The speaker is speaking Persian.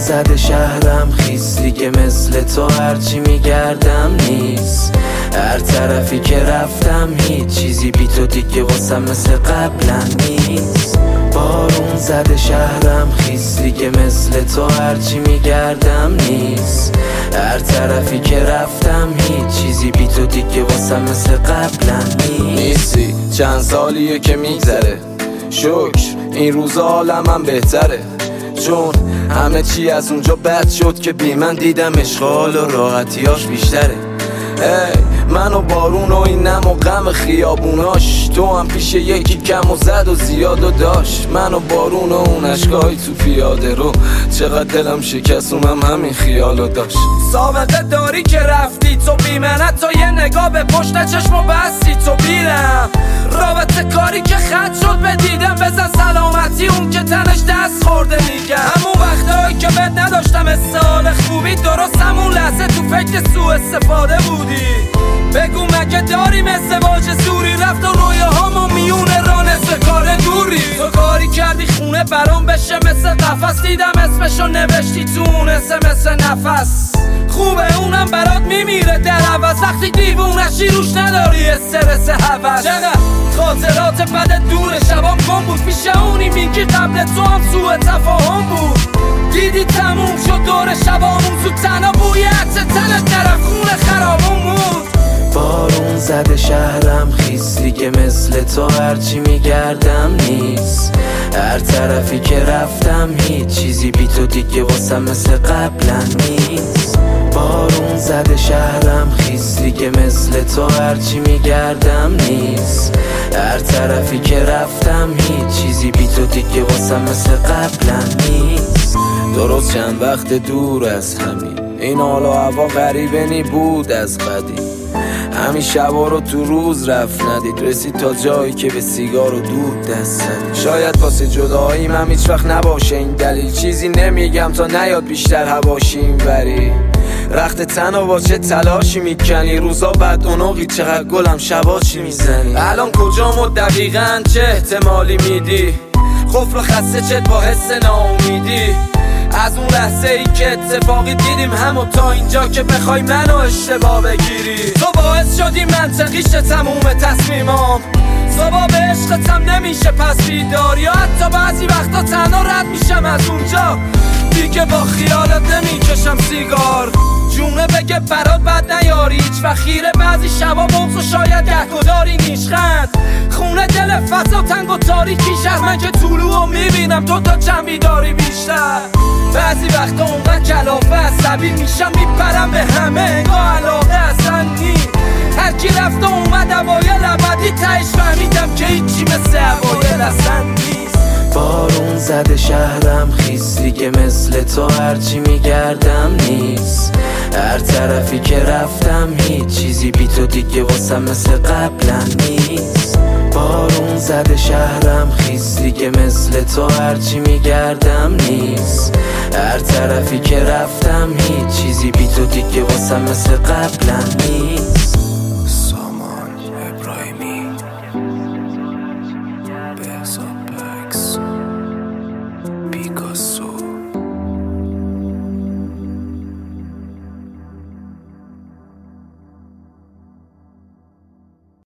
زده شهرم خیس دیگه مثل تو هرچی میگردم نیست. هر طرفی که رفتم هیچ چیزی بی تو دیگه واسم مثل قبلا نیست. بارون زده شهرم خیس دیگه مثل تو هرچی میگردم نیست. هر طرفی که رفتم هیچ چیزی بی تو دیگه واسم مثل قبلا نیستی. چند سالیه که میگذره، شکر این روزا حالم بهتره، چون همه چی از اونجا بد شد که بی من دیدم اشغال و راحتیاش بیشتره. من و بارون و این نم و غم خیابوناش، تو هم پیش یکی کم و زد و زیاد و داشت. من و بارون و اون اشکایی تو پیاده رو، چقدر دلم شکست اونم همین خیالو داشت. سابقه داری که رفتی تو بی منت، تو یه نگاه به پشت چشم و بستی تو بیرم. رابطه کاری که خط شد به دیدم، بزن سلامتی اون که تنش دست خورده میگم. همون وقتایی که بد نداشتم استحال خوبی، درست همون لحظه تو فکر سوء استفاده بودی. بگو مگه داریم ازدواج زوری، رفت و رویاهامو میونه را نصف کار دوری. تو کاری کردی خونه برام بشه مثل قفس، دیدم اسمشو نوشتی تو اون SMS نفس. خوبه اونم برات میمیره در عوض، وقتی دیوونشی روش نداری استرس هوس. چقدر خاطرات بد دور شبام گم بود، پیش اونی میگی قبل تو هم سوء تفاهم بود. دیدی تموم شد دور شبامون، زود تنها بوی عطر تنت طرف خونه خرابون بود. بارون زده شهرم خیس دیگه مثل تو هرچی میگردم نیست. هر طرفی که رفتم هیچ چیزی بی تو دیگه واسم مثل قبلا نیست. بارون زده شهرم خیس دیگه مثل تو هرچی میگردم نیست. هر طرفی که رفتم هیچ چیزی بی تو دیگه واسم مثل قبلا نیست. درست چند وقت دور از همین، این حال و هوا غریبه نی بود از قدیم. همین شبا رو تو روز رفت ندید، رسید تا جایی که به سیگار و دود دست زدید. شاید واسه جداییم هم هیچ وقت نباشه این دلیل، چیزی نمیگم تا نیاد بیشتر هواشی این وری. رخت تنها با چه تلاشی میکنی، روزا بعد اونوقی چقدر گلم شبا چی میزنی. الان کجام و دقیقاً چه احتمالی میدی، خفر و خسته چت با حس ناامیدی. از اون لحظه ای که اتفاقی دیدیم همو تا اینجا که بخوای منو اشتباه بگیری. تو باعث شدی منطقیش تموم تصمیمام، صبح به عشقتم نمیشه پس بیدار، یا حتی بعضی وقتا تنها رد میشم از اونجا دیگه با خیالت نمیکشم سیگار. جونه بگه برات بد نیاری هیچ و خیره، بعضی شبا بغض و شاید گهگداری نیشخند. خونه دل فضا تنگ و تاریکی شهر، من که طلوعو میبینم تو تا چند بیداری بیشتر. بعضی وقتا اونقدر کلافه عصبی میشم میپرم به همه انگاه علاقه اصلا نی. هرکی رفت و اومد اوایل ابدی، تهش فهمیدم که هیچی مثل اوایل اصلا نیست. بارون زده شهرم خیس دیگه مثل تو هرچی میگردم نیست. هر طرفی که رفتم هیچ چیزی بی تو دیگه واسم مثل قبلا نیست. بارون زده شهرم خیس دیگه مثل تو هرچی میگردم نیست. هر طرفی که رفتم هیچ چیزی بی تو دیگه واسم مثل قبلا نیست.